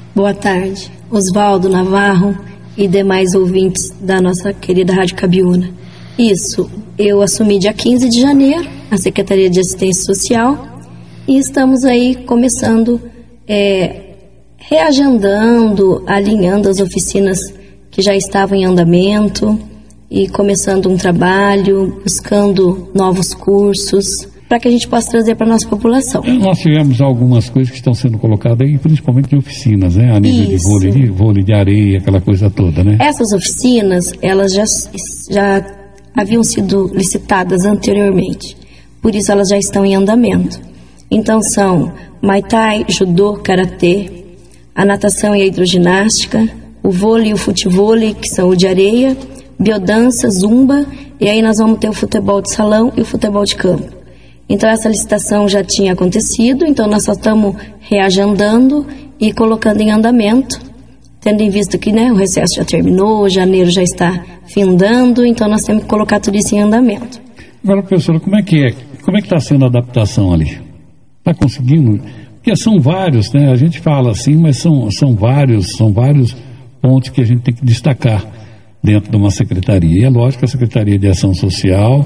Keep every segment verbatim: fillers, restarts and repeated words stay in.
Boa tarde, Oswaldo Navarro e demais ouvintes da nossa querida Rádio Cabiúna. Isso, eu assumi dia quinze de janeiro a Secretaria de Assistência Social e estamos aí começando, é, reagendando, alinhando as oficinas que já estavam em andamento e começando um trabalho, buscando novos cursos, para que a gente possa trazer para a nossa população. Nós tivemos algumas coisas que estão sendo colocadas aí, principalmente em oficinas, né? A nível Isso. de vôlei, de vôlei de areia, aquela coisa toda, né? Essas oficinas, elas já, já haviam sido licitadas anteriormente, por isso elas já estão em andamento. Então são Muay Thai, Judô, Karatê, a natação e a hidroginástica, o vôlei e o futevôlei, que são o de areia, biodança, zumba, e aí nós vamos ter o futebol de salão e o futebol de campo. Então essa licitação já tinha acontecido, então nós só estamos reagendando e colocando em andamento, tendo em vista que, né, o recesso já terminou, janeiro já está findando, então nós temos que colocar tudo isso em andamento. Agora, professora, como é que é? Como é que está sendo a adaptação ali? Está conseguindo? Porque são vários, né? A gente fala assim, mas são, são vários, são vários pontos que a gente tem que destacar dentro de uma secretaria. E é lógico que a Secretaria de Ação Social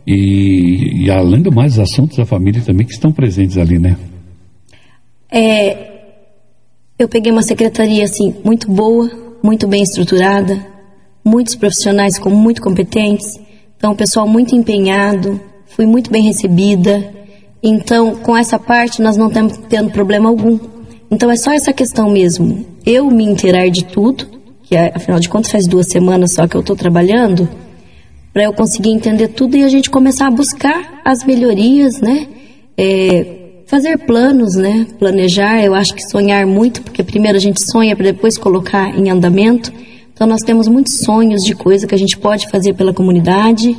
e, e além do mais, os assuntos da família também que estão presentes ali, né? É, eu peguei uma secretaria, assim, muito boa, muito bem estruturada, muitos profissionais com muito competentes, então o pessoal muito empenhado, fui muito bem recebida, então com essa parte nós não estamos tendo problema algum. Então é só essa questão mesmo, eu me inteirar de tudo, que afinal de contas faz duas semanas só que eu estou trabalhando, para eu conseguir entender tudo e a gente começar a buscar as melhorias, né? É, fazer planos, né? Planejar, eu acho que sonhar muito, porque primeiro a gente sonha para depois colocar em andamento. Então nós temos muitos sonhos de coisa que a gente pode fazer pela comunidade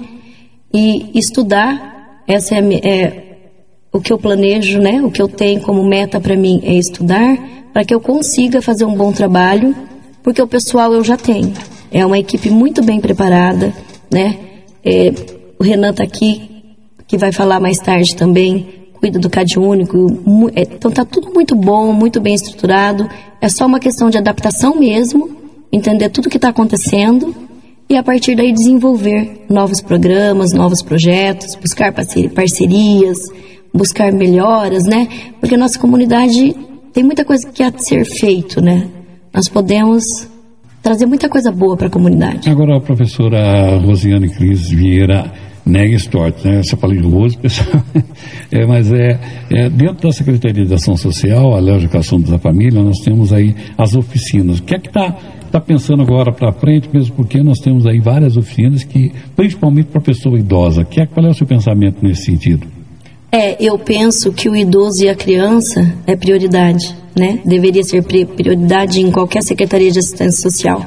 e estudar. Essa é, é o que eu planejo, né? O que eu tenho como meta para mim é estudar, para que eu consiga fazer um bom trabalho, porque o pessoal eu já tenho. É uma equipe muito bem preparada, né? É, o Renan está aqui, que vai falar mais tarde também, cuida do C A D único, mu- é, então está tudo muito bom, muito bem estruturado, é só uma questão de adaptação mesmo, entender tudo o que está acontecendo e a partir daí desenvolver novos programas, novos projetos, buscar parcer- parcerias, buscar melhoras, né? Porque a nossa comunidade tem muita coisa que há de ser feito, né? Nós podemos trazer muita coisa boa para a comunidade. Agora, a professora Rosiane Cris Vieira Negue-Stort, né? Você falou de Rose, pessoal. É, mas é, é, dentro da Secretaria de Ação Social, a Educação da Família, nós temos aí as oficinas. O que é que está tá pensando agora para frente, mesmo porque nós temos aí várias oficinas, que, principalmente para a pessoa idosa. Que é, qual é o seu pensamento nesse sentido? É, eu penso que o idoso e a criança é prioridade, né? Deveria ser prioridade em qualquer Secretaria de Assistência Social,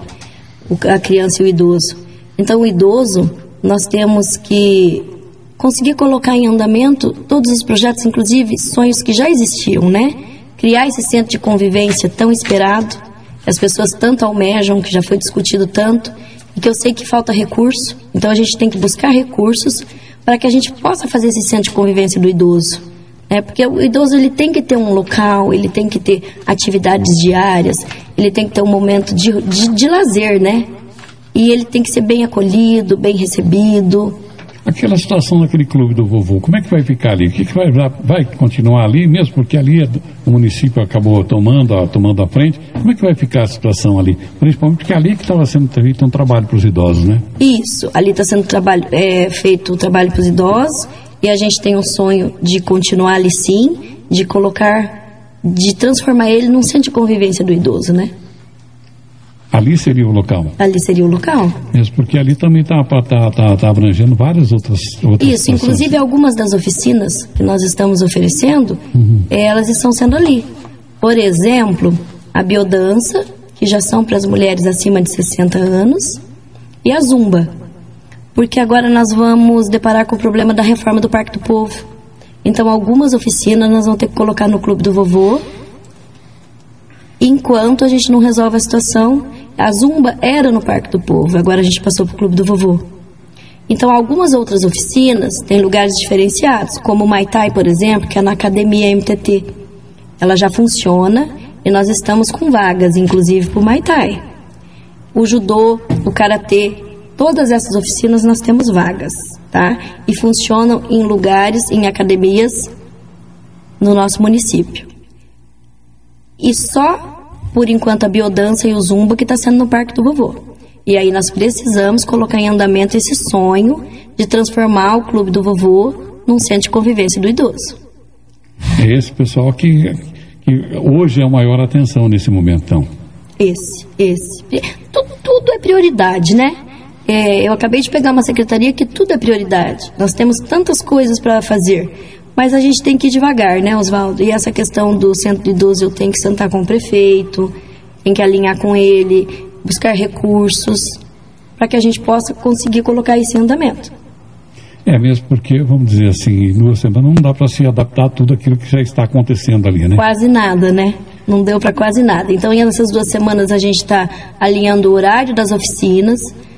a criança e o idoso. Então, o idoso, nós temos que conseguir colocar em andamento todos os projetos, inclusive sonhos que já existiam, né? Criar esse centro de convivência tão esperado, que as pessoas tanto almejam, que já foi discutido tanto, e que eu sei que falta recurso. Então, a gente tem que buscar recursos para que a gente possa fazer esse centro de convivência do idoso. É, porque o idoso ele tem que ter um local, ele tem que ter atividades diárias, ele tem que ter um momento de, de, de lazer, né? E ele tem que ser bem acolhido, bem recebido. Aquela situação daquele clube do vovô, como é que vai ficar ali? O que, que vai, vai continuar ali mesmo? Porque ali é, o município acabou tomando a, tomando a frente. Como é que vai ficar a situação ali? Principalmente porque ali que estava sendo feito um trabalho para os idosos, né? Isso, ali está sendo trabalho, é, feito um trabalho para os idosos e a gente tem um sonho de continuar ali sim, de colocar, de transformar ele num centro de convivência do idoso, né? Ali seria o local? Ali seria o local. Mesmo porque ali também está tá, tá, tá abrangendo várias outras, outras Isso, situações. Inclusive algumas das oficinas que nós estamos oferecendo, uhum. elas estão sendo ali. Por exemplo, a biodança, que já são para as mulheres acima de sessenta anos, e a zumba. Porque agora nós vamos deparar com o problema da reforma do Parque do Povo. Então algumas oficinas nós vamos ter que colocar no Clube do Vovô, enquanto a gente não resolve a situação. A zumba era no Parque do Povo, agora a gente passou para o Clube do Vovô. Então, algumas outras oficinas têm lugares diferenciados, como o Muay Thai, por exemplo, que é na Academia M T T. Ela já funciona E nós estamos com vagas, inclusive para o Muay Thai. O judô, o karatê, todas essas oficinas nós temos vagas, tá? E funcionam em lugares, em academias no nosso município. E só, por enquanto, a biodança e o zumba que está sendo no Parque do Vovô. E aí nós precisamos colocar em andamento esse sonho de transformar o Clube do Vovô num centro de convivência do idoso. É esse pessoal que, que hoje é a maior atenção nesse momento, então. Esse, esse. Tudo, tudo é prioridade, né? É, eu acabei de pegar uma secretaria que tudo é prioridade. Nós temos tantas coisas para fazer, mas a gente tem que ir devagar, né, Oswaldo? E essa questão do centro de idoso eu tenho que sentar com o prefeito, tenho que alinhar com ele, buscar recursos para que a gente possa conseguir colocar isso em andamento. É mesmo porque, vamos dizer assim, em duas semanas não dá para se adaptar a tudo aquilo que já está acontecendo ali, né? Quase nada, né? Não deu para quase nada. Então, nessas duas semanas a gente está alinhando o horário das oficinas,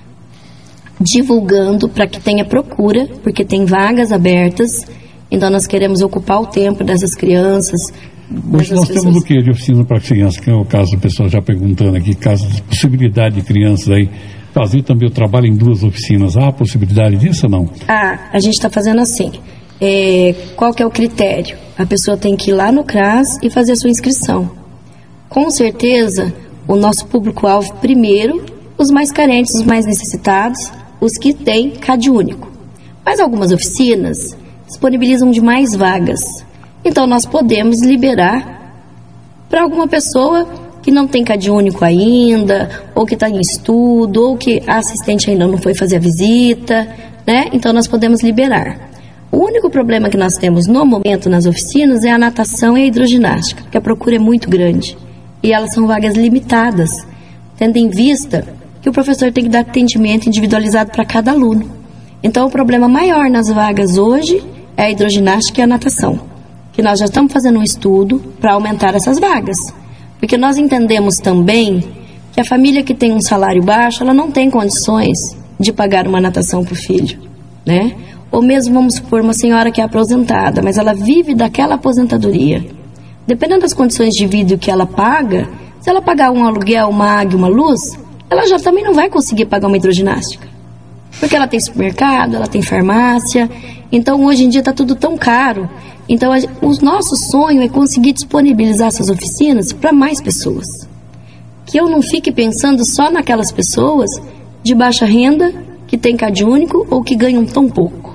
divulgando para que tenha procura, porque tem vagas abertas. Então, nós queremos ocupar o tempo dessas crianças. Hoje nós pessoas... temos o que de oficina para crianças? Que é o caso do pessoal já perguntando aqui, caso de possibilidade de crianças aí fazer também o trabalho em duas oficinas. Há a possibilidade disso ou não? Ah, a gente está fazendo assim. É, qual que é o critério? A pessoa tem que ir lá no C R A S e fazer a sua inscrição. Com certeza, o nosso público-alvo, primeiro, os mais carentes, os mais necessitados, os que têm C A D único. Mas algumas oficinas disponibilizam de mais vagas. Então, nós podemos liberar para alguma pessoa que não tem C A D único ainda, ou que está em estudo, ou que a assistente ainda não foi fazer a visita, né? Então, nós podemos liberar. O único problema que nós temos no momento nas oficinas é a natação e a hidroginástica, porque a procura é muito grande. E elas são vagas limitadas, tendo em vista que o professor tem que dar atendimento individualizado para cada aluno. Então, o problema maior nas vagas hoje é a hidroginástica e a natação, que nós já estamos fazendo um estudo para aumentar essas vagas. Porque nós entendemos também que a família que tem um salário baixo, ela não tem condições de pagar uma natação para o filho, né? Ou mesmo, vamos supor, uma senhora que é aposentada, mas ela vive daquela aposentadoria. Dependendo das condições de vida que ela paga, se ela pagar um aluguel, uma água, uma luz, ela já também não vai conseguir pagar uma hidroginástica. Porque ela tem supermercado, ela tem farmácia. Então, hoje em dia está tudo tão caro. Então, a, o nosso sonho é conseguir disponibilizar essas oficinas para mais pessoas. Que eu não fique pensando só naquelas pessoas de baixa renda, que tem C A D único ou que ganham tão pouco.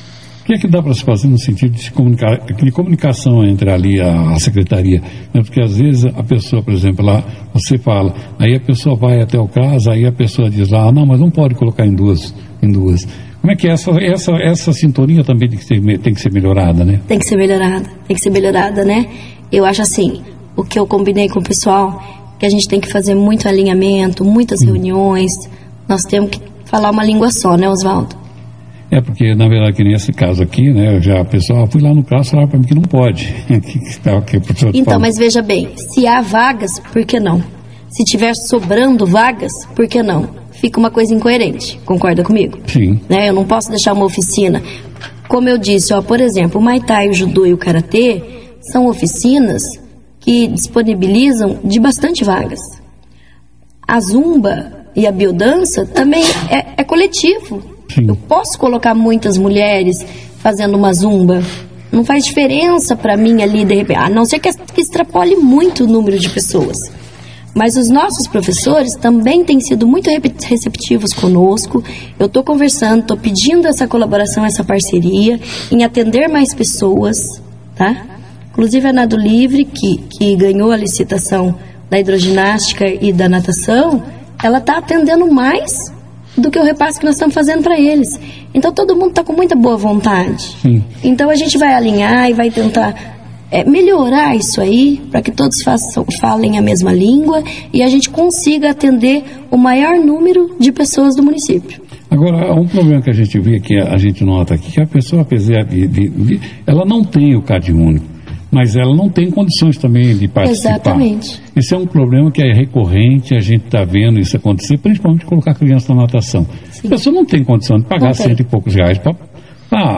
O que é que dá para se fazer no sentido de, se comunicar, de comunicação entre ali a, a secretaria? Né? Porque às vezes a pessoa, por exemplo, lá você fala, aí a pessoa vai até o C R A S, aí a pessoa diz lá, ah, não, mas não pode colocar em duas, em duas. Como é que é essa, essa, essa sintonia também tem que, ser, tem que ser melhorada, né? Tem que ser melhorada, tem que ser melhorada, né? Eu acho assim, o que eu combinei com o pessoal, que a gente tem que fazer muito alinhamento, muitas hum. reuniões, nós temos que falar uma língua só, né, Oswaldo? É porque, na verdade, que nesse caso aqui, né, já a pessoa, fui lá no C R A S e falaram para mim que não pode. Então, mas veja bem, se há vagas, por que não? Se tiver sobrando vagas, por que não? Fica uma coisa incoerente, concorda comigo? Sim. Né, eu não posso deixar uma oficina. Como eu disse, ó, por exemplo, o Muay Thai, o Judô e o Karatê são oficinas que disponibilizam de bastante vagas. A Zumba e a biodança também é, é coletivo. Sim. Eu posso colocar muitas mulheres fazendo uma zumba. Não faz diferença para mim ali, de repente, a não ser que, que extrapole muito o número de pessoas. Mas os nossos professores também têm sido muito receptivos conosco. Eu estou conversando, estou pedindo essa colaboração, essa parceria, em atender mais pessoas, tá? Inclusive a Nado Livre, que, que ganhou a licitação da hidroginástica e da natação, ela está atendendo mais do que o repasse que nós estamos fazendo para eles. Então todo mundo está com muita boa vontade. Sim. Então a gente vai alinhar e vai tentar é, melhorar isso aí, para que todos façam, falem a mesma língua e a gente consiga atender o maior número de pessoas do município. Agora, um problema que a gente vê, que a gente nota aqui, que a pessoa, apesar de, de, de ela não tem o C A D único, mas ela não tem condições também de participar. Exatamente. Esse é um problema que é recorrente, a gente está vendo isso acontecer, principalmente colocar criança na natação. Sim. A pessoa não tem condição de pagar cento e poucos reais para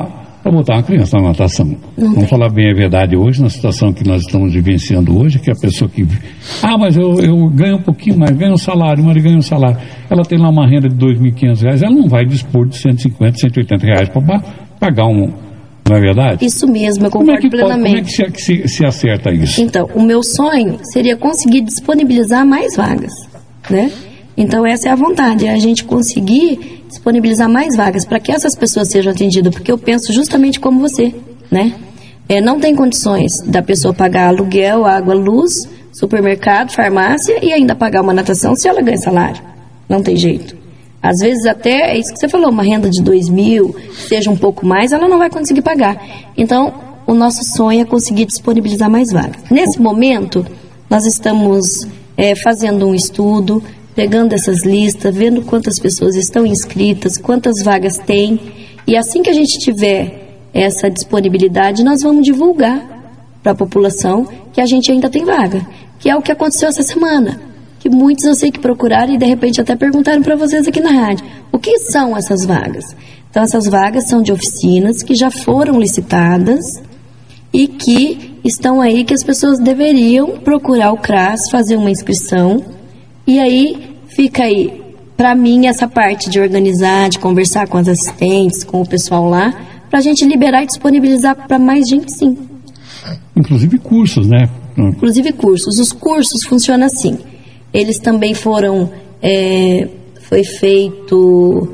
para botar uma criança na natação. Não Vamos tem. falar bem a verdade hoje, na situação que nós estamos vivenciando hoje, que a pessoa que... Ah, mas eu, eu ganho um pouquinho mais, ganho um salário, mas ganha um salário. Ela tem lá uma renda de dois mil e quinhentos reais, ela não vai dispor de cento e cinquenta, cento e oitenta reais para pagar um... Não é verdade? Isso mesmo, eu Como é concordo que, pode, como é plenamente. que se, se, se acerta isso? Então, o meu sonho seria conseguir disponibilizar mais vagas, né? Então, essa é a vontade, é a gente conseguir disponibilizar mais vagas para que essas pessoas sejam atendidas, porque eu penso justamente como você, né? É, não tem condições da pessoa pagar aluguel, água, luz, supermercado, farmácia e ainda pagar uma natação se ela ganha salário. Não tem jeito. Às vezes até, é isso que você falou, uma renda de dois mil, seja um pouco mais, ela não vai conseguir pagar. Então, o nosso sonho é conseguir disponibilizar mais vagas. Nesse momento, nós estamos é, fazendo um estudo, pegando essas listas, vendo quantas pessoas estão inscritas, quantas vagas tem, e assim que a gente tiver essa disponibilidade, nós vamos divulgar para a população que a gente ainda tem vaga, que é o que aconteceu essa semana, que muitos eu sei que procuraram e de repente até perguntaram para vocês aqui na rádio, o que são essas vagas? Então essas vagas são de oficinas que já foram licitadas e que estão aí que as pessoas deveriam procurar o CRAS, fazer uma inscrição. E aí, fica aí, para mim, essa parte de organizar, de conversar com as assistentes, com o pessoal lá, para a gente liberar e disponibilizar para mais gente, sim. Inclusive cursos, né? Inclusive cursos. Os cursos funcionam assim. Eles também foram, é, foi feito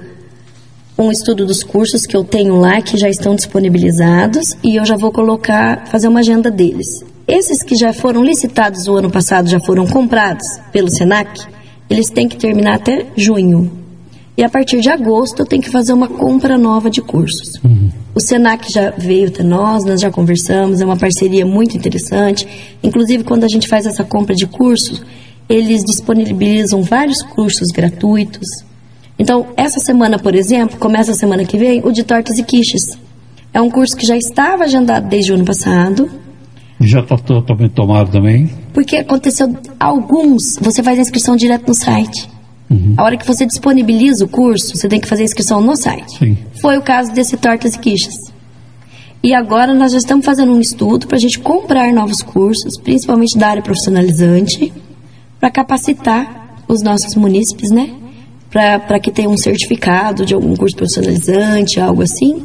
um estudo dos cursos que eu tenho lá, que já estão disponibilizados, e eu já vou colocar, fazer uma agenda deles. Esses que já foram licitados o ano passado, já foram comprados pelo Senac, eles têm que terminar até junho. E a partir de agosto eu tenho que fazer uma compra nova de cursos. Uhum. O Senac já veio até nós, nós já conversamos, é uma parceria muito interessante. Inclusive, quando a gente faz essa compra de cursos, eles disponibilizam vários cursos gratuitos. Então, essa semana, por exemplo, começa a semana que vem, o de tortas e quiches. É um curso que já estava agendado desde o ano passado. Já está totalmente tomado também? Porque aconteceu alguns, você faz a inscrição direto no site. Uhum. A hora que você disponibiliza o curso, você tem que fazer a inscrição no site. Sim. Foi o caso desse Tortas e Quiches. E agora nós já estamos fazendo um estudo para a gente comprar novos cursos, principalmente da área profissionalizante, para capacitar os nossos munícipes, né? Para que tenha um certificado de algum curso profissionalizante, algo assim,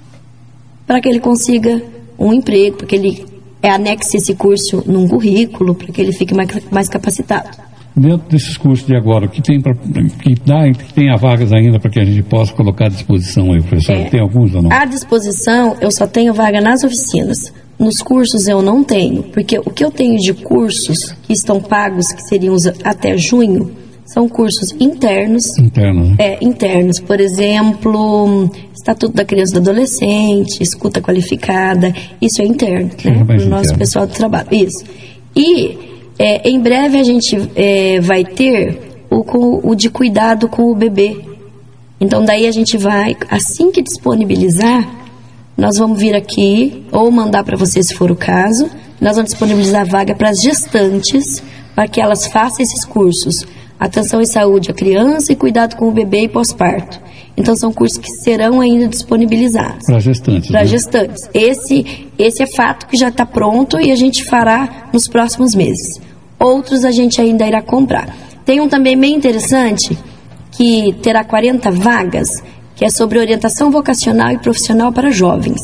para que ele consiga um emprego, para que ele é, anexe esse curso num currículo, para que ele fique mais, mais capacitado. Dentro desses cursos de agora, o que tem, pra, que dá, que tem a vagas ainda para que a gente possa colocar à disposição aí, professor? É, tem alguns ou não? À disposição, eu só tenho vaga nas oficinas. Nos cursos eu não tenho, porque o que eu tenho de cursos que estão pagos, que seriam até junho, são cursos internos. Internos, né? É, internos. Por exemplo, Estatuto da Criança e do Adolescente, Escuta Qualificada, isso é interno, né? Para o nosso pessoal do trabalho. Isso. E é, em breve a gente é, vai ter o, com, o de cuidado com o bebê. Então daí a gente vai, assim que disponibilizar, nós vamos vir aqui, ou mandar para você se for o caso, nós vamos disponibilizar vaga para as gestantes, para que elas façam esses cursos. Atenção em saúde à criança e cuidado com o bebê e pós-parto. Então são cursos que serão ainda disponibilizados. Para gestantes. Para né? gestantes. Esse, esse é fato que já está pronto e a gente fará nos próximos meses. Outros a gente ainda irá comprar. Tem um também bem interessante, que terá quarenta vagas, que é sobre orientação vocacional e profissional para jovens.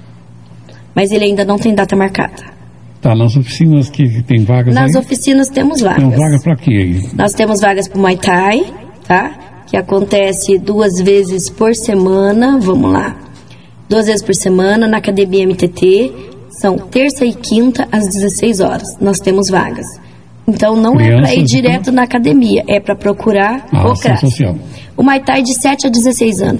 Mas ele ainda não tem data marcada. Tá, nas oficinas que, que tem vagas Nas aí? oficinas temos vagas. Tem vaga para quê aí? Nós temos vagas para o Muay Thai, tá? Que acontece duas vezes por semana, vamos lá. Duas vezes por semana na Academia M T T, são terça e quinta às dezesseis horas. Nós temos vagas. Então não Crianças, é para ir direto então... na academia, é para procurar ah, o CRAS. Social. O Muay Thai de sete a dezesseis anos.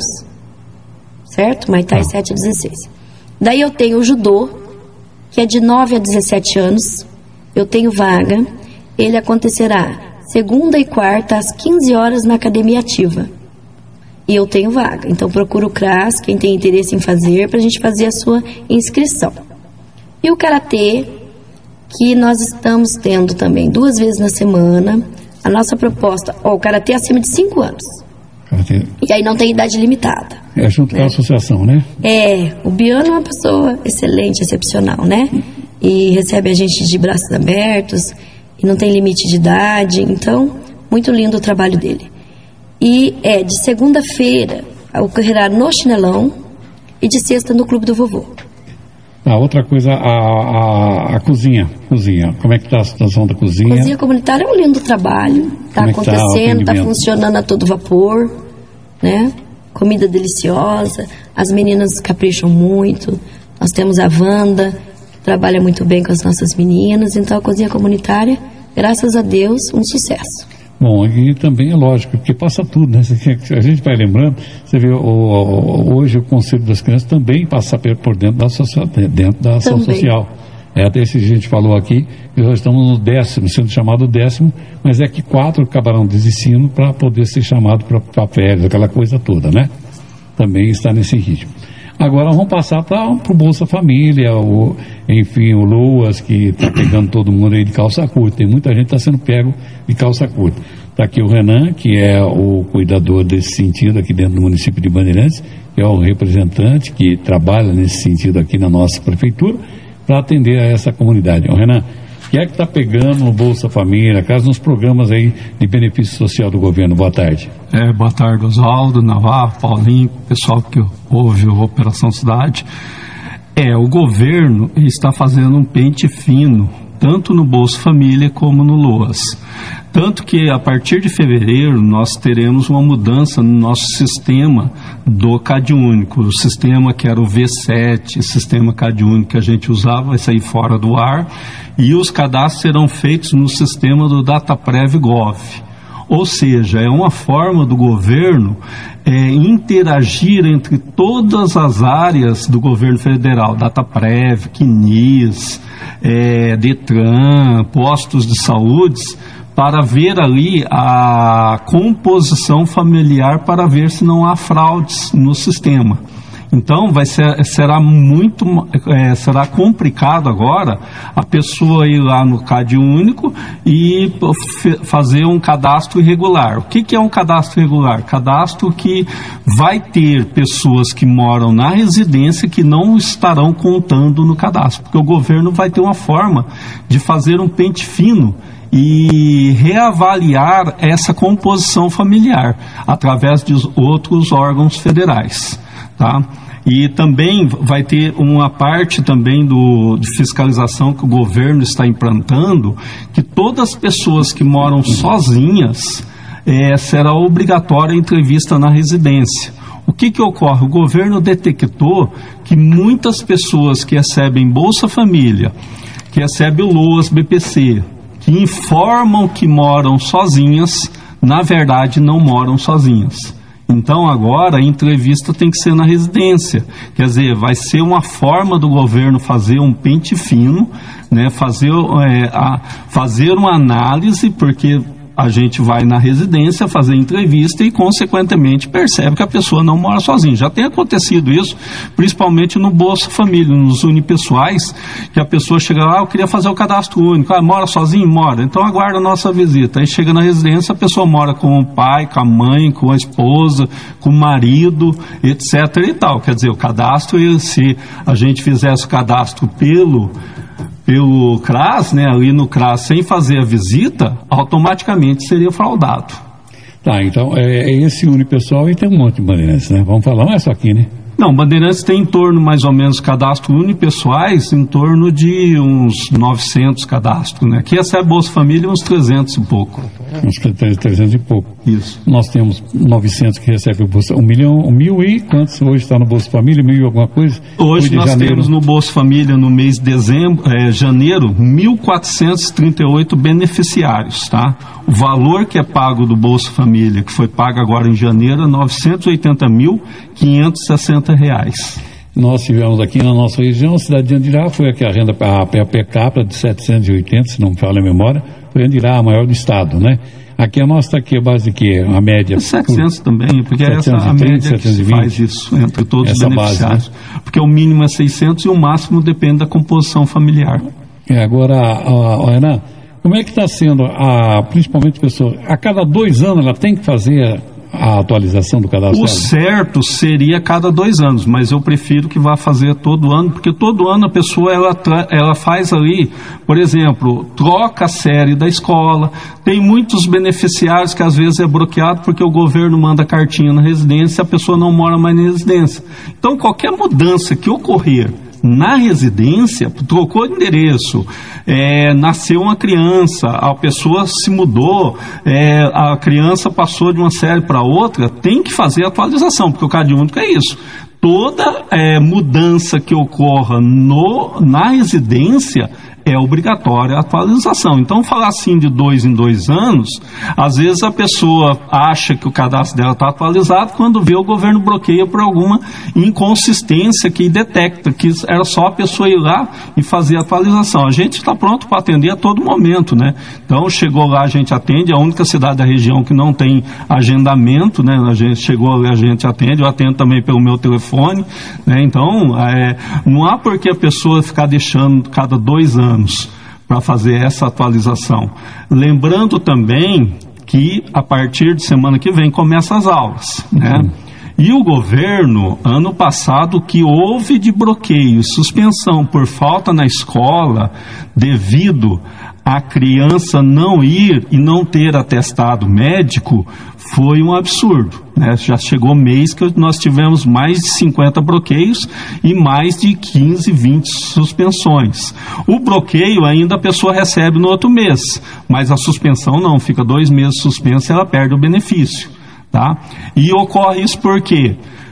Certo? Muay Thai ah. sete a dezesseis. Daí eu tenho o Judô, que é de nove a dezessete anos. Eu tenho vaga. Ele acontecerá segunda e quarta às quinze horas na Academia Ativa. E eu tenho vaga. Então procura o CRAS, quem tem interesse em fazer, para a gente fazer a sua inscrição. E o Karatê, que nós estamos tendo também duas vezes na semana. A nossa proposta, ó, o Karatê acima de cinco anos. Tem... E aí não tem idade limitada. É junto né? com a associação, né? É, o Biano é uma pessoa excelente, excepcional, né? E recebe a gente de braços abertos, e não tem limite de idade, então, muito lindo o trabalho dele. E é de segunda-feira, ocorrerá no Chinelão, e de sexta no Clube do Vovô. Ah, outra coisa, a, a, a cozinha, cozinha, como é que está a situação da cozinha? A cozinha comunitária é um lindo trabalho, está é acontecendo, está funcionando a todo vapor, né? Comida deliciosa, as meninas capricham muito, nós temos a Wanda, que trabalha muito bem com as nossas meninas, então a cozinha comunitária, graças a Deus, um sucesso. Bom, e também é lógico, porque passa tudo, né? A gente vai lembrando, você vê, o, o, hoje o Conselho das Crianças também passa por dentro da, social, dentro da ação também. social. É, até esse a gente falou aqui, que nós estamos no décimo, sendo chamado décimo, mas é que quatro acabarão desistindo para poder ser chamado para férias, aquela coisa toda, né? Também está nesse ritmo. Agora vamos passar para o Bolsa Família, o, enfim, o Luas, que está pegando todo mundo aí de calça curta. Tem muita gente que está sendo pego de calça curta. Está aqui o Renan, que é o cuidador desse sentido aqui dentro do município de Bandeirantes, que é o representante que trabalha nesse sentido aqui na nossa prefeitura, para atender a essa comunidade. O Renan, o que é que está pegando no Bolsa Família, caso nos programas aí de benefício social do governo? Boa tarde. É, boa tarde, Oswaldo, Navarro, Paulinho, pessoal que ouve a Operação Cidade. É, o governo está fazendo um pente fino, tanto no Bolsa Família como no Loas. Tanto que a partir de fevereiro nós teremos uma mudança no nosso sistema do CadÚnico. O sistema que era o V sete, sistema CadÚnico que a gente usava, vai sair fora do ar, e os cadastros serão feitos no sistema do DataPrev Gov. Ou seja, é uma forma do governo é, interagir entre todas as áreas do governo federal, DataPrev, C N I S, é, Detran, postos de saúde, para ver ali a composição familiar, para ver se não há fraudes no sistema. Então, vai ser, será muito, é, será complicado agora a pessoa ir lá no CadÚnico e f- fazer um cadastro irregular. O que, que é um cadastro irregular? Cadastro que vai ter pessoas que moram na residência que não estarão contando no cadastro, porque o governo vai ter uma forma de fazer um pente fino e reavaliar essa composição familiar através de outros órgãos federais, tá? E também vai ter uma parte também do, de fiscalização que o governo está implantando, que todas as pessoas que moram sozinhas, é, será obrigatória a entrevista na residência. O que que ocorre? O governo detectou que muitas pessoas que recebem Bolsa Família, que recebem o Loas B P C, que informam que moram sozinhas, na verdade não moram sozinhas. Então agora a entrevista tem que ser na residência, quer dizer, vai ser uma forma do governo fazer um pente fino, né, fazer, é, a, fazer uma análise, porque a gente vai na residência fazer entrevista e, consequentemente, percebe que a pessoa não mora sozinha. Já tem acontecido isso, principalmente no Bolsa Família, nos unipessoais, que a pessoa chega lá, ah, eu queria fazer o cadastro único. Ah, mora sozinho? Mora. Então aguarda a nossa visita. Aí chega na residência, a pessoa mora com o pai, com a mãe, com a esposa, com o marido, etc e tal. Quer dizer, o cadastro, se a gente fizesse o cadastro pelo... pelo CRAS, né, ali no CRAS, sem fazer a visita, automaticamente seria fraudado. Tá, então é, é esse unipessoal e tem um monte de Bandeirantes, né? Vamos falar, não é só aqui, né? Não, Bandeirantes tem em torno, mais ou menos, cadastro unipessoais, em torno de uns novecentos cadastros, né? Aqui recebe Bolsa Família uns trezentos e pouco. Uns trezentos e pouco. Isso. Nós temos novecentos que recebem o Bolsa, um milhão, um mil e quantos hoje está no Bolsa Família? Mil e alguma coisa? Hoje nós janeiro. temos no Bolsa Família, no mês de dezembro, é, janeiro, mil quatrocentos e trinta e oito beneficiários, tá? O valor que é pago do Bolsa Família, que foi pago agora em janeiro, é novecentos e oitenta mil, quinhentos e sessenta reais. Nós tivemos aqui na nossa região, a cidade de Andirá, foi aqui a renda, a, a per capita de setecentos e oitenta, se não me falha a memória, foi Andirá, a maior do estado, né? Aqui a nossa está aqui a base de quê? A média? setecentos também, porque essa é a média que se faz isso entre todos os beneficiários. Base, né? Porque o mínimo é seiscentos e o máximo depende da composição familiar. É, agora, a, a, Renan, como é que está sendo, a, principalmente a pessoa, a cada dois anos ela tem que fazer a atualização do cadastro? O certo seria cada dois anos, mas eu prefiro que vá fazer todo ano, porque todo ano a pessoa ela, tra- ela faz ali, por exemplo, troca a série da escola. Tem muitos beneficiários que às vezes é bloqueado porque o governo manda cartinha na residência e a pessoa não mora mais na residência. Então qualquer mudança que ocorrer na residência, trocou de endereço, é, nasceu uma criança, a pessoa se mudou, é, a criança passou de uma série para outra, tem que fazer a atualização, porque o Cade Único é isso. Toda é, mudança que ocorra no, na residência é obrigatória a atualização. Então, falar assim de dois em dois anos, às vezes a pessoa acha que o cadastro dela está atualizado, quando vê o governo bloqueia por alguma inconsistência que detecta, que era só a pessoa ir lá e fazer a atualização. A gente está pronto para atender a todo momento, né? Então, chegou lá, a gente atende, a única cidade da região que não tem agendamento, né? A gente chegou lá, a gente atende, eu atendo também pelo meu telefone, né? Então, é, não há por que a pessoa ficar deixando cada dois anos para fazer essa atualização. Lembrando também que a partir de semana que vem começam as aulas, né? Uhum. E o governo, ano passado, que houve de bloqueio e suspensão por falta na escola, devido a criança não ir e não ter atestado médico, foi um absurdo, né? Já chegou mês que nós tivemos mais de cinquenta bloqueios e mais de quinze, vinte suspensões. O bloqueio ainda a pessoa recebe no outro mês, mas a suspensão não, fica dois meses suspensa e ela perde o benefício, tá? E ocorre isso porque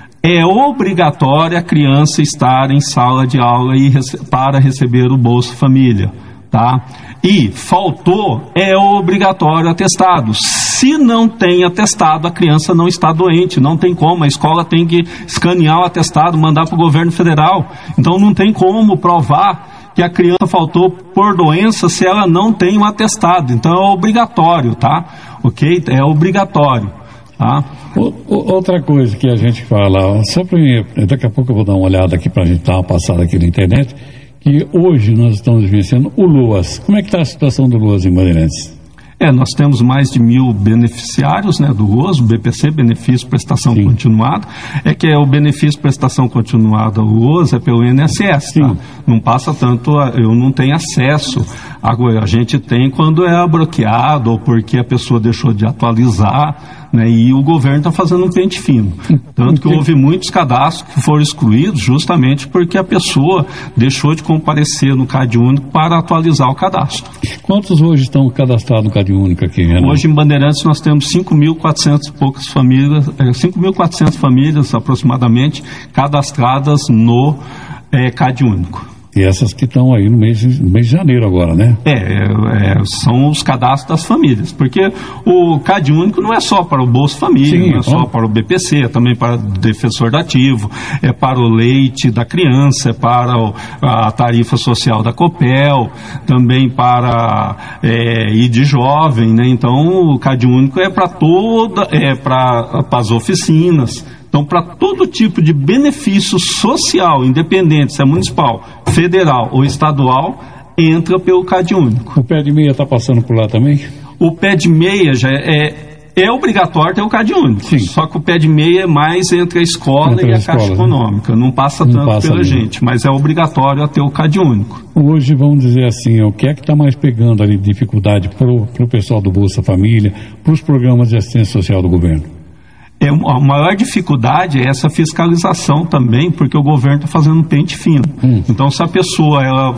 é obrigatório a criança estar em sala de aula e rece- para receber o Bolsa Família, tá? E faltou, é obrigatório atestado. Se não tem atestado, a criança não está doente, não tem como, a escola tem que escanear o atestado, mandar para o governo federal. Então não tem como provar que a criança faltou por doença se ela não tem um atestado. Então é obrigatório, tá? Ok? É obrigatório, tá? Outra coisa que a gente fala, só para mim, daqui a pouco eu vou dar uma olhada aqui para a gente dar uma passada aqui na internet, que hoje nós estamos vivenciando o LOAS. Como é que está a situação do LOAS em Bandeirantes? É, nós temos mais de mil beneficiários, né, do LOAS, o B P C, Benefício Prestação Sim. Continuada. É que é o benefício Prestação Continuada, o LOAS, é pelo I N S S, tá? Não passa tanto, eu não tenho acesso. Agora, a gente tem quando é bloqueado ou porque a pessoa deixou de atualizar, né, e o governo está fazendo um pente fino. Tanto que houve muitos cadastros que foram excluídos justamente porque a pessoa deixou de comparecer no Cade Único para atualizar o cadastro. Quantos hoje estão cadastrados no Cade Único aqui, Renan? Hoje em Bandeirantes nós temos cinco mil e quatrocentas e poucas famílias, cinco mil e quatrocentas famílias aproximadamente cadastradas no é, Cade Único. E essas que estão aí no mês, no mês de janeiro agora, né? É, é, são os cadastros das famílias, porque o Cade Único não é só para o Bolsa Família, Sim, não é só ó. para o B P C, é também para o defensor dativo, é para o leite da criança, é para o, a tarifa social da Copel, também para é, I D jovem, né? Então o Cade Único é para toda, é para as oficinas. Então, para todo tipo de benefício social, independente se é municipal, federal ou estadual, entra pelo Cade Único. O pé de meia está passando por lá também? O pé de meia já é, é obrigatório ter o Cade Único. Sim. Só que o pé de meia é mais entre a escola entre e a, a escola, Caixa né? Econômica. Não passa não tanto passa pela ali. gente, mas é obrigatório ter o Cade Único. Hoje, vamos dizer assim, o que é que está mais pegando ali de dificuldade para o pessoal do Bolsa Família, para os programas de assistência social do governo? É, a maior dificuldade é essa fiscalização também, porque o governo está fazendo um pente fino. Hum. Então, se a pessoa, ela,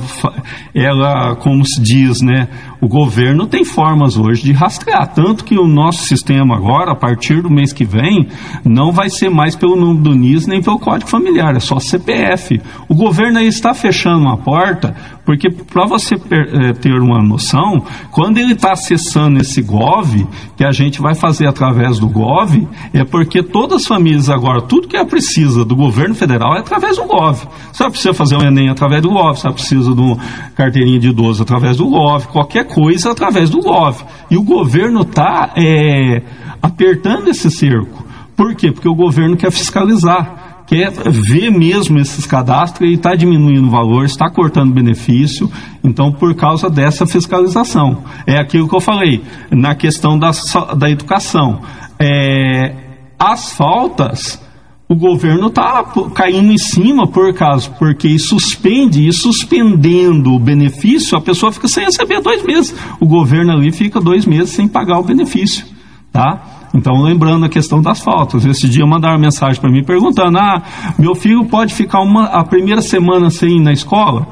ela, como se diz, né, o governo tem formas hoje de rastrear, tanto que o nosso sistema agora, a partir do mês que vem, não vai ser mais pelo número do N I S nem pelo Código Familiar, é só C P F. O governo aí está fechando uma porta, porque para você é, ter uma noção, quando ele está acessando esse Gov, que a gente vai fazer através do Gov, é porque todas as famílias agora, tudo que ela precisa do governo federal é através do Gov. Você precisa fazer um Enem através do Gov, você precisa de uma carteirinha de idoso através do Gov, qualquer coisa através do Gov. E o governo está é, apertando esse cerco. Por quê? Porque o governo quer fiscalizar, quer ver mesmo esses cadastros e está diminuindo o valor, está cortando benefício, então por causa dessa fiscalização. É aquilo que eu falei, na questão da, da educação. É, As faltas, o governo está caindo em cima por causa, porque suspende, e suspendendo o benefício, a pessoa fica sem receber dois meses. O governo ali fica dois meses sem pagar o benefício, tá? Então, lembrando a questão das faltas. Esse dia mandaram uma mensagem para mim perguntando, ah, meu filho pode ficar uma, a primeira semana sem ir na escola?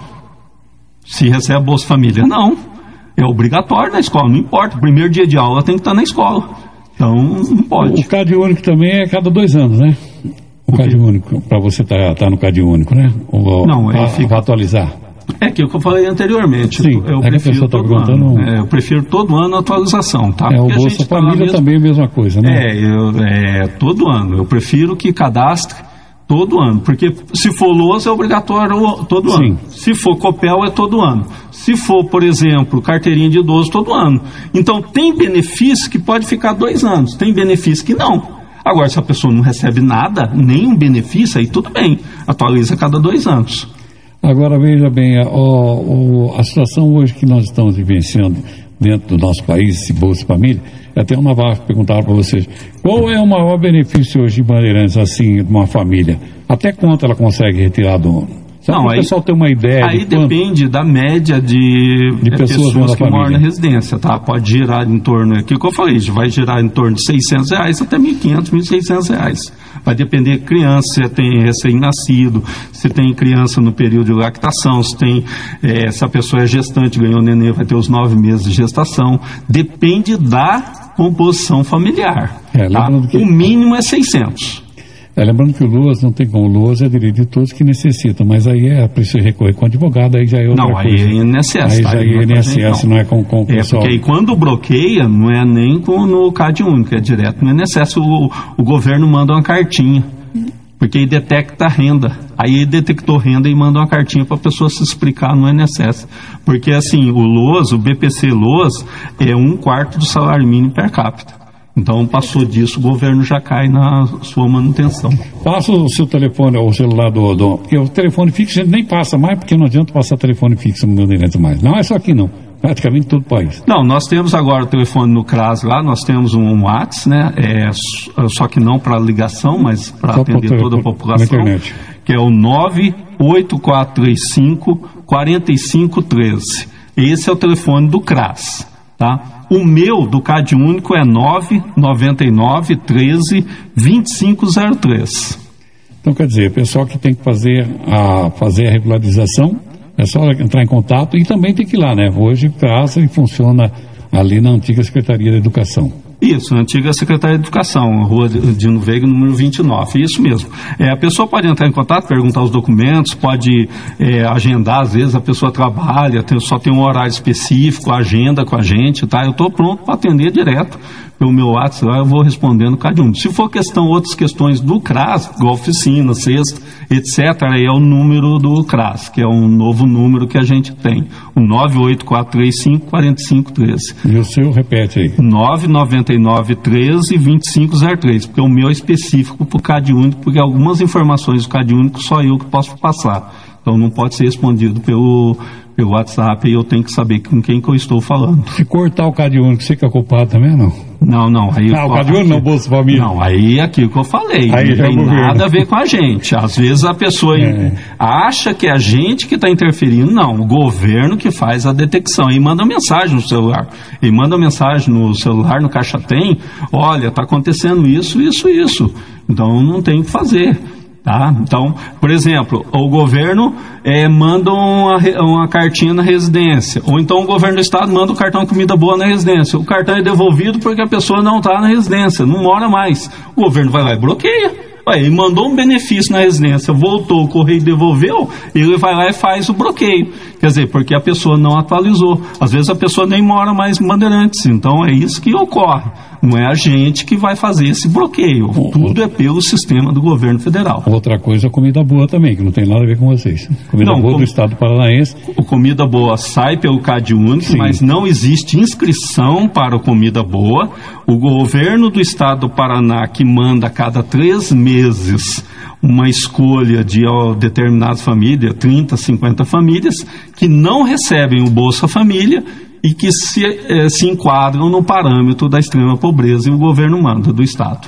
Se recebe a Bolsa Família? Não. É obrigatório na escola, não importa. O primeiro dia de aula tem que estar na escola. Então, não pode. O Cade Único também é cada dois anos, né? O Cade Único, para você estar tá, tá no Cade Único, né? Ou, não, é vai fica... atualizar. É aquilo que eu falei anteriormente. Sim, eu, é prefiro tá todo ano. É, eu prefiro todo ano a atualização, tá? É, porque o Bolsa Família mesmo... também é a mesma coisa, né? É, eu, é, todo ano. Eu prefiro que cadastre todo ano, porque se for LOAS é obrigatório todo Sim. ano. Se for COPEL é todo ano. Se for, por exemplo, carteirinha de idoso, todo ano. Então, tem benefício que pode ficar dois anos, tem benefício que não. Agora, se a pessoa não recebe nada, nenhum benefício, aí tudo bem, atualiza a cada dois anos. Agora, veja bem, a, a, a situação hoje que nós estamos vivenciando dentro do nosso país, esse Bolsa Família, até uma vaga perguntar para vocês, qual é o maior benefício hoje de Bandeirantes, assim, de uma família? Até quanto ela consegue retirar do... Só não, para o pessoal ter uma ideia. Aí de depende da média de, de pessoas, pessoas que moram na residência, tá? Pode girar em torno, aquilo que eu falei, vai girar em torno de seiscentos reais até mil e quinhentos, mil e seiscentos reais. Vai depender de criança, se tem recém-nascido, se tem criança no período de lactação, se tem, é, se a pessoa é gestante, ganhou neném, vai ter os nove meses de gestação. Depende da composição familiar. É, tá? que... O mínimo é seiscentos. É, lembrando que o LOAS não tem como, o LOAS é direito de todos que necessitam, mas aí é preciso recorrer com advogado, aí já é outra não, coisa. Não, aí é I N S S. Aí tá? já é I N S S, não é com, com o é, pessoal. Porque aí quando bloqueia, não é nem com, no Cade Único, é direto no I N S S, o, o governo manda uma cartinha, porque aí detecta a renda. Aí ele detectou renda e manda uma cartinha para a pessoa se explicar no I N S S. Porque assim, o LOAS, o B P C LOAS, é um quarto do salário mínimo per capita. Então, passou disso, o governo já cai na sua manutenção. Passa o seu telefone ou o celular do, do... Porque o telefone fixo a gente nem passa mais, porque não adianta passar telefone fixo no Bandeirantes mais. Não é só aqui não, praticamente todo o país. Não, nós temos agora o telefone no CRAS lá, nós temos um WhatsApp, né? É, só que não para ligação, mas para atender por, toda a população. Internet. Que é o nove oito quatro três cinco, quatro cinco um três. Esse é o telefone do CRAS, tá? O meu, do Cade Único, é nove nove nove, treze, vinte e cinco zero três. Então, quer dizer, pessoal que tem que fazer a, fazer a regularização, é só entrar em contato e também tem que ir lá, né? Hoje, CRAS, ele funciona ali na antiga Secretaria da Educação. Isso, a antiga Secretaria de Educação, Rua Dino Veiga, número vinte e nove, isso mesmo. É, a pessoa pode entrar em contato, perguntar os documentos, pode é, agendar, às vezes a pessoa trabalha, tem, só tem um horário específico, agenda com a gente, tá? Eu estou pronto para atender direto pelo meu WhatsApp, lá eu vou respondendo cada um. Se for questão, outras questões do CRAS, igual oficina, cesta, etcétera, aí é o número do CRAS, que é um novo número que a gente tem, o nove oito quatro três cinco, quatro cinco um três. E o seu, repete aí. nove nove nove, treze, vinte e cinco zero três, porque o meu é específico para o Cade Único, porque algumas informações do Cade Único só eu que posso passar. Então não pode ser respondido pelo, pelo WhatsApp e eu tenho que saber com quem que eu estou falando. Se cortar o Cade Único, você que é culpado também, não? Não, não. Aí ah, o Cade Único não, Bolsa Família. Não, aí é aquilo que eu falei. Aí não tem nada a ver com a gente. Às vezes a pessoa é. acha que é a gente que está interferindo. Não, o governo que faz a detecção. E manda mensagem no celular. E manda mensagem no celular, no Caixa Tem. Olha, está acontecendo isso, isso, isso. Então não tem o que fazer. Tá? Então, por exemplo, o governo é, manda uma, uma cartinha na residência, ou então o governo do estado manda o cartão comida boa na residência. O cartão é devolvido porque a pessoa não está na residência, não mora mais. O governo vai lá e bloqueia. Ué, ele mandou um benefício na residência, voltou, o correio devolveu, ele vai lá e faz o bloqueio. Quer dizer, porque a pessoa não atualizou. Às vezes a pessoa nem mora mais em Bandeirantes. Então é isso que ocorre. Não é a gente que vai fazer esse bloqueio. Tudo é pelo sistema do governo federal. Outra coisa, comida boa também, que não tem nada a ver com vocês. Comida não, boa com... do Estado Paranaense. O Comida Boa sai pelo Cade Único, sim, mas não existe inscrição para o Comida Boa. O governo do Estado do Paraná, que manda a cada três meses uma escolha de ó, determinadas famílias, trinta, cinquenta famílias, que não recebem o Bolsa Família e que se, eh, se enquadram no parâmetro da extrema pobreza e o governo manda do Estado.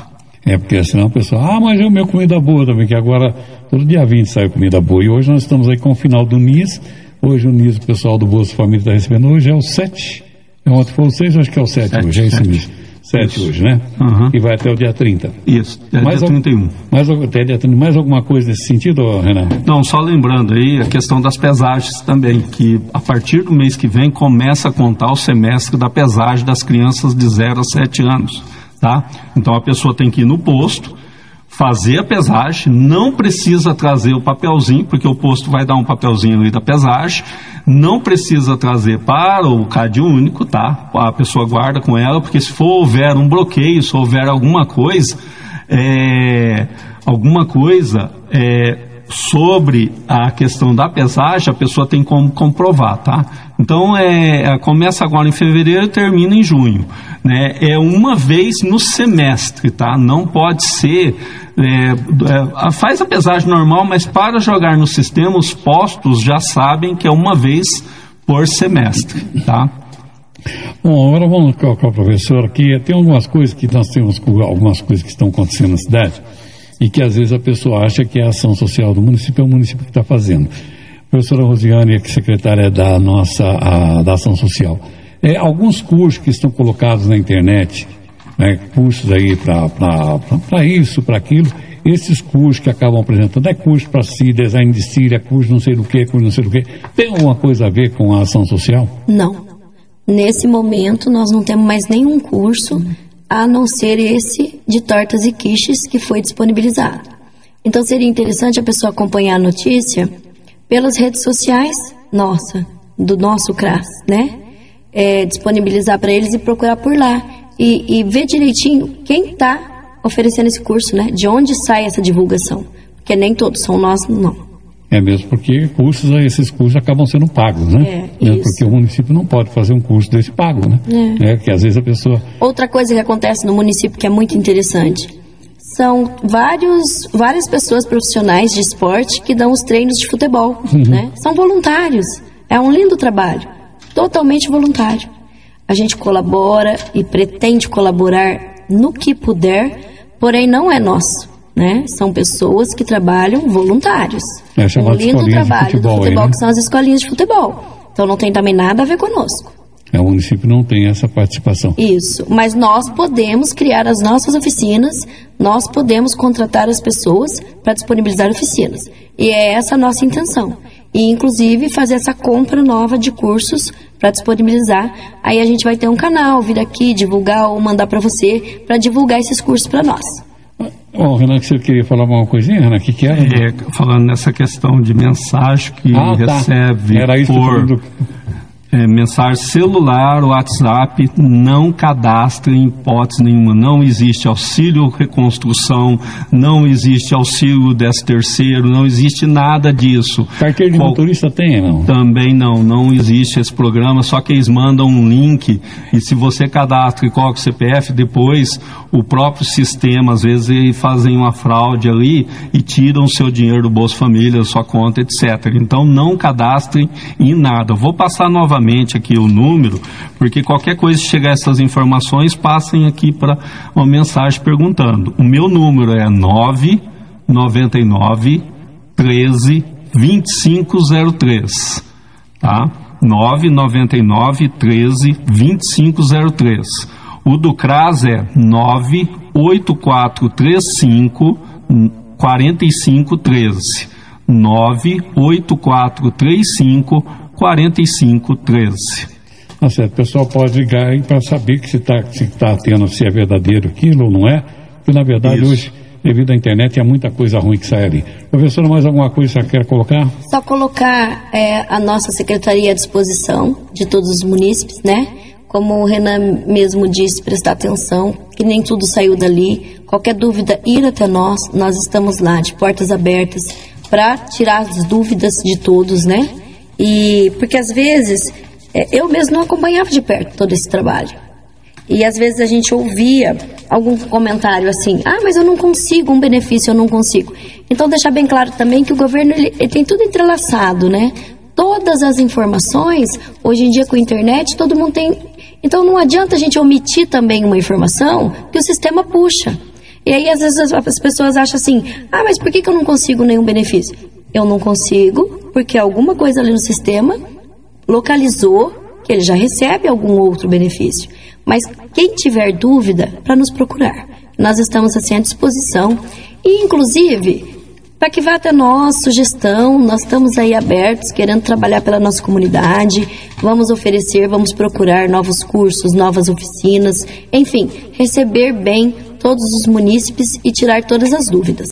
É porque senão o pessoal, ah, mas é o meu comida boa também, que agora todo dia vinte sai comida boa. E hoje nós estamos aí com o final do N I S. Hoje o N I S, o pessoal do Bolsa Família está recebendo, hoje é o sete. Ontem foi o seis, acho que é o sete hoje, é isso mesmo. sete hoje, né? Uhum. E vai até o dia trinta. Isso, até mais dia trinta e um. Mais, até dia trinta. Mais alguma coisa nesse sentido, Renan? Não, só lembrando aí a questão das pesagens também, que a partir do mês que vem começa a contar o semestre da pesagem das crianças de zero a sete anos. Tá? Então a pessoa tem que ir no posto, fazer a pesagem, não precisa trazer o papelzinho, porque o posto vai dar um papelzinho ali da pesagem, não precisa trazer para o CAD único, tá? A pessoa guarda com ela, porque se for houver um bloqueio, se houver alguma coisa, é, alguma coisa é, sobre a questão da pesagem, a pessoa tem como comprovar, tá? Então, é, começa agora em fevereiro e termina em junho, né? É uma vez no semestre, tá? Não pode ser... É, é, faz a pesagem normal, mas para jogar no sistema, os postos já sabem que é uma vez por semestre, tá? Bom, agora vamos colocar o professor aqui. Tem algumas coisas que nós temos, algumas coisas que estão acontecendo na cidade e que às vezes a pessoa acha que a ação social do município é o município que está fazendo. Professora Rosiane, que é secretária da nossa a, da ação social, é, alguns cursos que estão colocados na internet, né, cursos aí para isso, para aquilo, esses cursos que acabam apresentando, é curso para si, design de estilo, é curso não sei do que, curso não sei do que, tem alguma coisa a ver com a ação social? Não. Nesse momento nós não temos mais nenhum curso a não ser esse de tortas e quiches que foi disponibilizado. Então seria interessante a pessoa acompanhar a notícia pelas redes sociais, nossa, do nosso CRAS, né? É, disponibilizar para eles e procurar por lá. E, e ver direitinho quem está oferecendo esse curso, né? De onde sai essa divulgação. Porque nem todos são nós, não. É mesmo porque cursos, esses cursos acabam sendo pagos, né? É, isso. Porque o município não pode fazer um curso desse pago, né? É. É, que às vezes a pessoa... Outra coisa que acontece no município que é muito interessante, são vários, várias pessoas profissionais de esporte que dão os treinos de futebol, uhum. né? São voluntários. É um lindo trabalho. Totalmente voluntário. A gente colabora e pretende colaborar no que puder, porém não é nosso, né? São pessoas que trabalham voluntários. É chamado um lindo trabalho futebol, do futebol, aí, né? que são as escolinhas de futebol. Então não tem também nada a ver conosco. É, o município não tem essa participação. Isso, mas nós podemos criar as nossas oficinas, nós podemos contratar as pessoas para disponibilizar oficinas. E é essa a nossa intenção. E, inclusive, fazer essa compra nova de cursos para disponibilizar. Aí a gente vai ter um canal, vir aqui, divulgar ou mandar para você, para divulgar esses cursos para nós. Ó, oh, Renan, que você queria falar uma coisinha, Renan? O que, que era? É, falando nessa questão de mensagem que ah, recebe tá. Era isso por... do... É, mensagem celular, WhatsApp, não cadastre em hipótese nenhuma. Não existe auxílio reconstrução, não existe auxílio décimo terceiro, não existe nada disso. Carteira de Qual... motorista tem, não? Também não, não existe esse programa, só que eles mandam um link e se você cadastra e coloca o C P F, depois o próprio sistema, às vezes eles fazem uma fraude ali e tiram o seu dinheiro do Bolsa Família, da sua conta, etcétera. Então não cadastrem em nada. Vou passar novamente aqui o número, porque qualquer coisa que chegar essas informações, passem aqui para uma mensagem perguntando. O meu número é nove nove nove, treze, vinte e cinco zero três, tá? nove nove nove, treze, vinte e cinco zero três. O do CRAS é nove oito quatro três cinco, quatro cinco um três. nove oito quatro três cinco, quatro cinco um três. Tá certo, o pessoal pode ligar aí para saber que se está se tá tendo, se é verdadeiro aquilo ou não é, porque na verdade Isso. hoje, devido à internet, há muita coisa ruim que sai ali. Professora, mais alguma coisa que você quer colocar? Só colocar é, a nossa secretaria à disposição de todos os munícipes, né? Como o Renan mesmo disse, prestar atenção, que nem tudo saiu dali. Qualquer dúvida, ir até nós, nós estamos lá, de portas abertas, para tirar as dúvidas de todos, né? E porque às vezes é, eu mesmo não acompanhava de perto todo esse trabalho. E às vezes a gente ouvia algum comentário assim, ah, mas eu não consigo um benefício, eu não consigo. Então deixar bem claro também que o governo ele, ele tem tudo entrelaçado, né? Todas as informações, hoje em dia com a internet, todo mundo tem. Então não adianta a gente omitir também uma informação que o sistema puxa. E aí, às vezes, as pessoas acham assim, ah, mas por que que eu não consigo nenhum benefício? Eu não consigo porque alguma coisa ali no sistema localizou que ele já recebe algum outro benefício. Mas quem tiver dúvida, para nos procurar. Nós estamos assim à disposição. E, inclusive, para que vá até nós, sugestão, nós estamos aí abertos, querendo trabalhar pela nossa comunidade, vamos oferecer, vamos procurar novos cursos, novas oficinas, enfim, receber bem todos os munícipes e tirar todas as dúvidas.